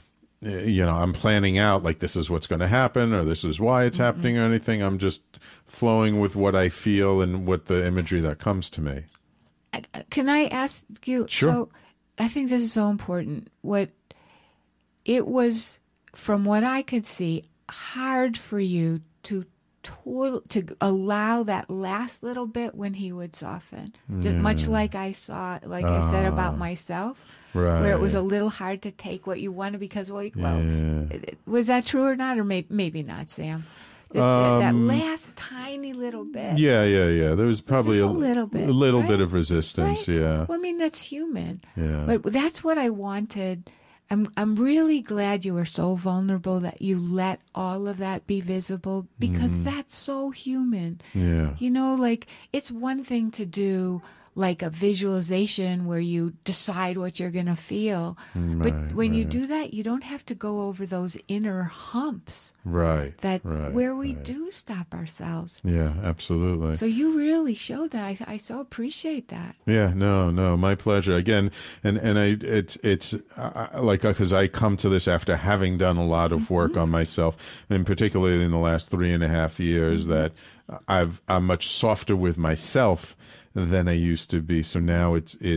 I'm planning out like this is what's going to happen or this is why it's happening or anything. I'm just flowing with what I feel and what the imagery that comes to me. Can I ask you? Sure. So I think this is so important. It was, from what I could see, hard for you to allow that last little bit when he would soften. Just much like I said about myself. Right. Where it was a little hard to take what you wanted because, was that true or not? Or maybe not, Sam? That last tiny little bit. Yeah. There was probably a little bit. A little bit of resistance, right? yeah. Well, I mean, that's human. Yeah. But that's what I wanted. I'm really glad you were so vulnerable that you let all of that be visible because that's so human. Yeah. It's one thing to do like a visualization where you decide what you're going to feel. But when you do that, you don't have to go over those inner humps. Right. Where we do stop ourselves. Yeah, absolutely. So you really showed that. I so appreciate that. Yeah, no, my pleasure. Again, and it's like, because I come to this after having done a lot of work on myself, and particularly in the last 3.5 years, that I'm much softer with myself than I used to be. So now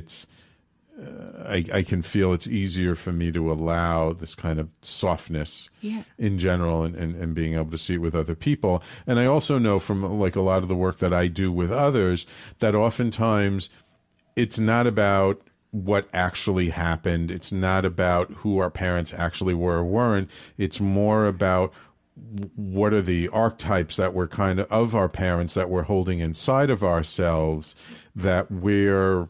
I can feel it's easier for me to allow this kind of softness in general and being able to see it with other people. And I also know from like a lot of the work that I do with others that oftentimes it's not about what actually happened. It's not about who our parents actually were or weren't. It's more about what are the archetypes that we're kind of our parents that we're holding inside of ourselves that we're,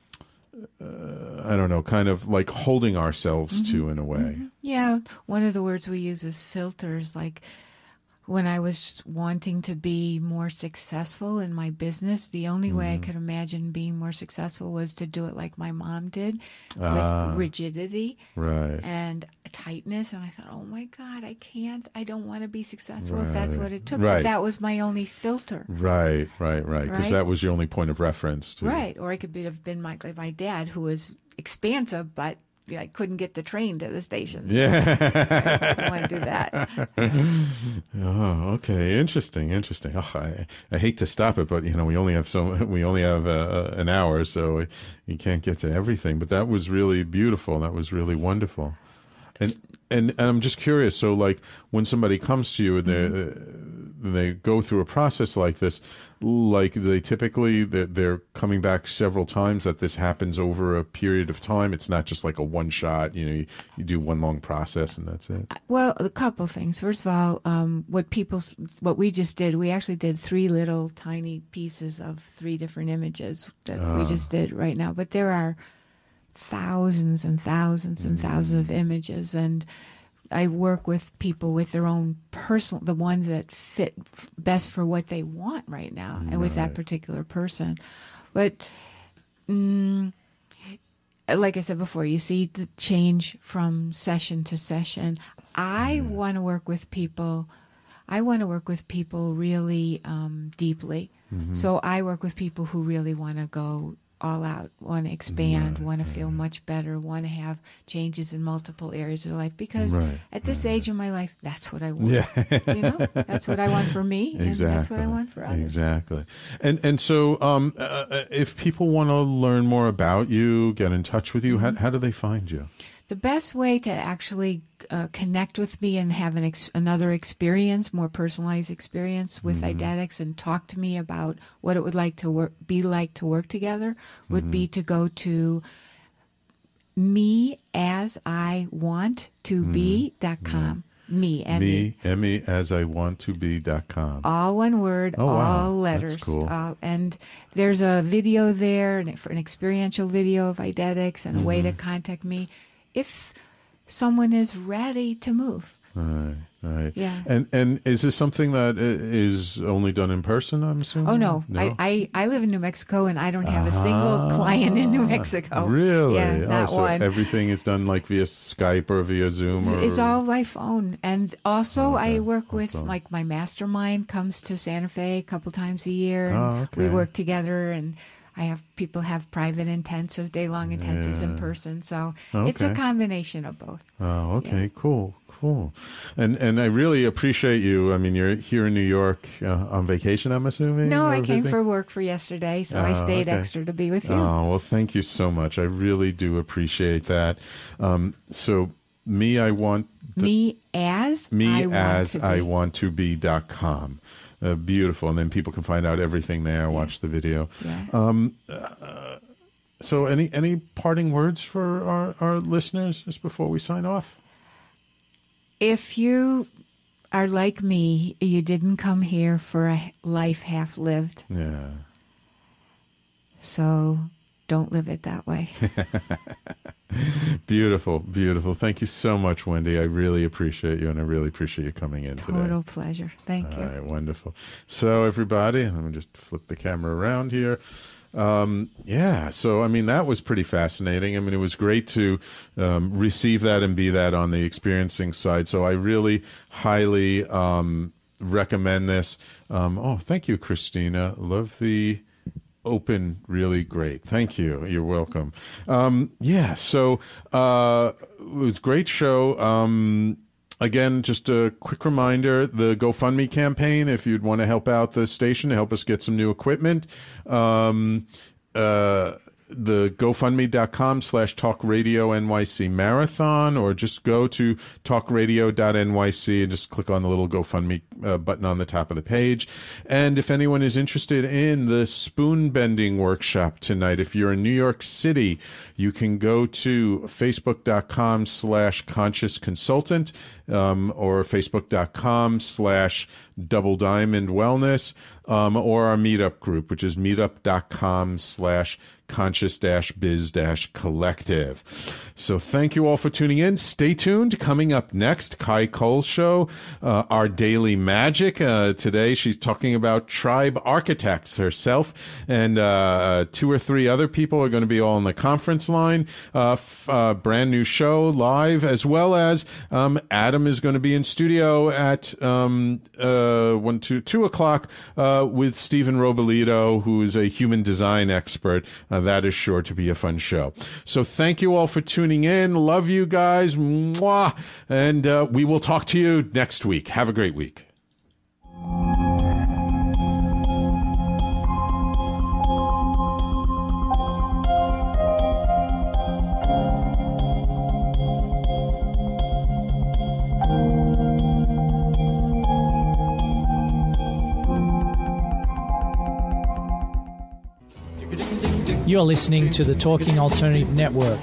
kind of like holding ourselves to in a way. Yeah. One of the words we use is filters. Like when I was wanting to be more successful in my business, the only way I could imagine being more successful was to do it like my mom did, with rigidity and tightness. And I thought, oh my God, I don't want to be successful if that's what it took. But that was my only filter. Right. Because that was your only point of reference. Too. Right. Or I could have been my dad, who was expansive, but I couldn't get the train to the station. So I didn't want to do that. Oh, okay. Interesting. Oh, I hate to stop it, but we only have an hour, so you can't get to everything. But that was really beautiful. That was really wonderful. And I'm just curious. So, like, when somebody comes to you and they go through a process like this, like they typically they're coming back several times. That this happens over a period of time. It's not just like a one shot. You do one long process and that's it. Well, a couple things. First of all, what we just did, we actually did 3 little tiny pieces of 3 different images that we just did right now. But there are thousands and thousands and thousands of images, and I work with people with their own the ones that fit best for what they want right now and with that particular person. But like I said before, you see the change from session to session. I want to work with people really deeply. So I work with people who really want to go all out, want to expand, want to feel much better, want to have changes in multiple areas of their life. Because at this age of my life, that's what I want. Yeah. That's what I want for me, and that's what I want for others. Exactly. And so if people want to learn more about you, get in touch with you, how do they find you? The best way to actually connect with me and have another experience, more personalized experience with Idetics, and talk to me about what it would be like to work together would be to go to measiwanttobe.com. measiwanttobe.com. All one word, all letters. That's cool. And there's a video there, for an experiential video of Idetics, and a way to contact me if someone is ready to move. Right. Yeah. And is this something that is only done in person, I'm assuming? Oh, no. I live in New Mexico, and I don't have a single client in New Mexico. Really? Yeah, not one. Everything is done like via Skype or via Zoom? It's all by phone. And also I work with, like, my mastermind comes to Santa Fe a couple times a year. And we work together, and people have private intensive, day-long intensives in person. So it's a combination of both. Oh, okay, cool. And I really appreciate you. I mean, you're here in New York on vacation, I'm assuming? No, I came for work for yesterday, so I stayed extra to be with you. Oh, well, thank you so much. I really do appreciate that. So I want to be.com. Beautiful. And then people can find out everything there, watch the video. Yeah. So any parting words for our listeners just before we sign off? If you are like me, you didn't come here for a life half lived. Yeah. So don't live it that way. Beautiful. Thank you so much, Wendy. I really appreciate you, and I really appreciate you coming in today. Total pleasure. Thank you. All right, wonderful. So, everybody, let me just flip the camera around here. So, I mean, that was pretty fascinating. I mean, it was great to receive that and be that on the experiencing side. So I really highly recommend this. Thank you, Christina. Love the open, really great. Thank you. You're welcome. So it was a great show. Again, just a quick reminder, the GoFundMe campaign, if you'd want to help out the station to help us get some new equipment, the GoFundMe.com/TalkRadio NYC Marathon, or just go to talkradio.nyc and just click on the little GoFundMe button on the top of the page. And if anyone is interested in the spoon bending workshop tonight, if you're in New York City, you can go to Facebook.com/Conscious Consultant or Facebook.com/Double Diamond Wellness, or our meetup group, which is meetup.com/conscious-biz-collective. So thank you all for tuning in. Stay tuned. Coming up next, Kai Cole Show, our daily magic. Today she's talking about tribe architects herself, and 2 or 3 other people are going to be all on the conference line. Brand new show live, as well as Adam is going to be in studio at 2 o'clock with Stephen Robolito, who is a human design expert. That is sure to be a fun show. So thank you all for tuning in. Love you guys. Mwah. And we will talk to you next week. Have a great week. You're listening to the Talking Alternative Network.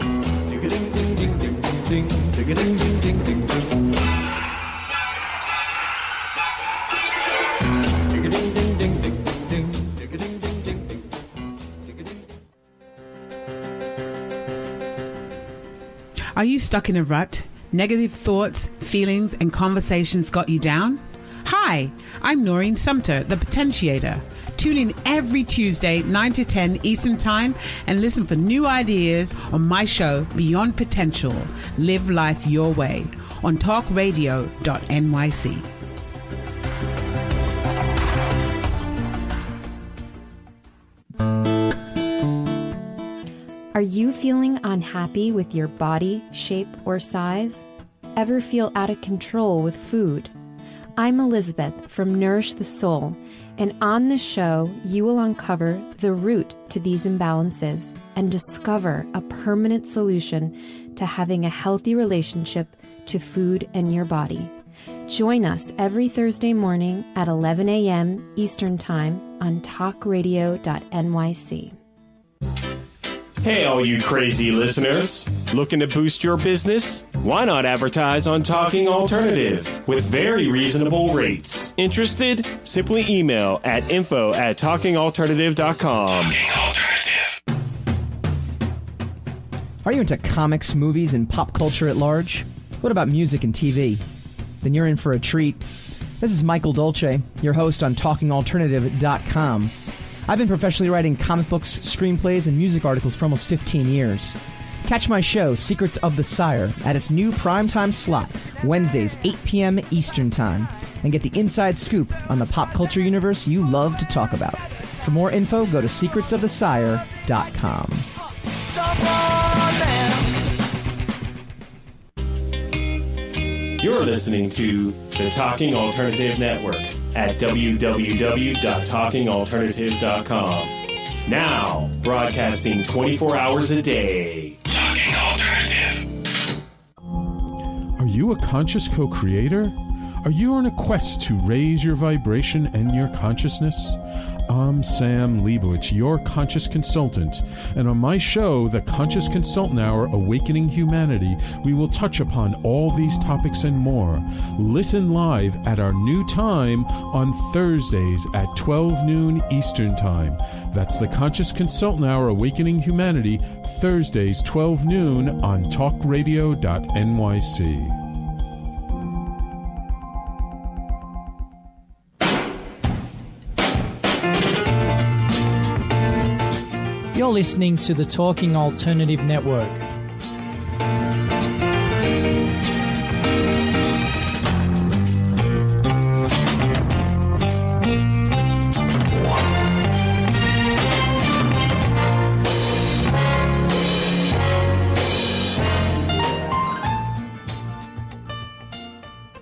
Are you stuck in a rut? Negative thoughts, feelings, and conversations got you down? Hi, I'm Noreen Sumter, the Potentiator. Tune in every Tuesday, 9 to 10 Eastern Time, and listen for new ideas on my show, Beyond Potential. Live life your way on talkradio.nyc. Are you feeling unhappy with your body, shape, or size? Ever feel out of control with food? I'm Elizabeth from Nourish the Soul, and on this show, you will uncover the root to these imbalances and discover a permanent solution to having a healthy relationship to food and your body. Join us every Thursday morning at 11 a.m. Eastern Time on talkradio.nyc. Hey, all you crazy listeners. Looking to boost your business? Why not advertise on Talking Alternative with very reasonable rates? Interested? Simply email at info@talkingalternative.com. Are you into comics, movies, and pop culture at large? What about music and TV? Then you're in for a treat. This is Michael Dolce, your host on TalkingAlternative.com. I've been professionally writing comic books, screenplays, and music articles for almost 15 years. Catch my show, Secrets of the Sire, at its new primetime slot, Wednesdays, 8 p.m. Eastern Time, and get the inside scoop on the pop culture universe you love to talk about. For more info, go to secretsofthesire.com. You're listening to the Talking Alternative Network at www.talkingalternative.com. Now, broadcasting 24 hours a day. Talking Alternative. Are you a conscious co-creator? Are you on a quest to raise your vibration and your consciousness? I'm Sam Leibowitz, your conscious consultant, and on my show, The Conscious Consultant Hour, Awakening Humanity, we will touch upon all these topics and more. Listen live at our new time on Thursdays at 12 noon Eastern Time. That's The Conscious Consultant Hour, Awakening Humanity, Thursdays 12 noon on talkradio.nyc. You're listening to the Talking Alternative Network.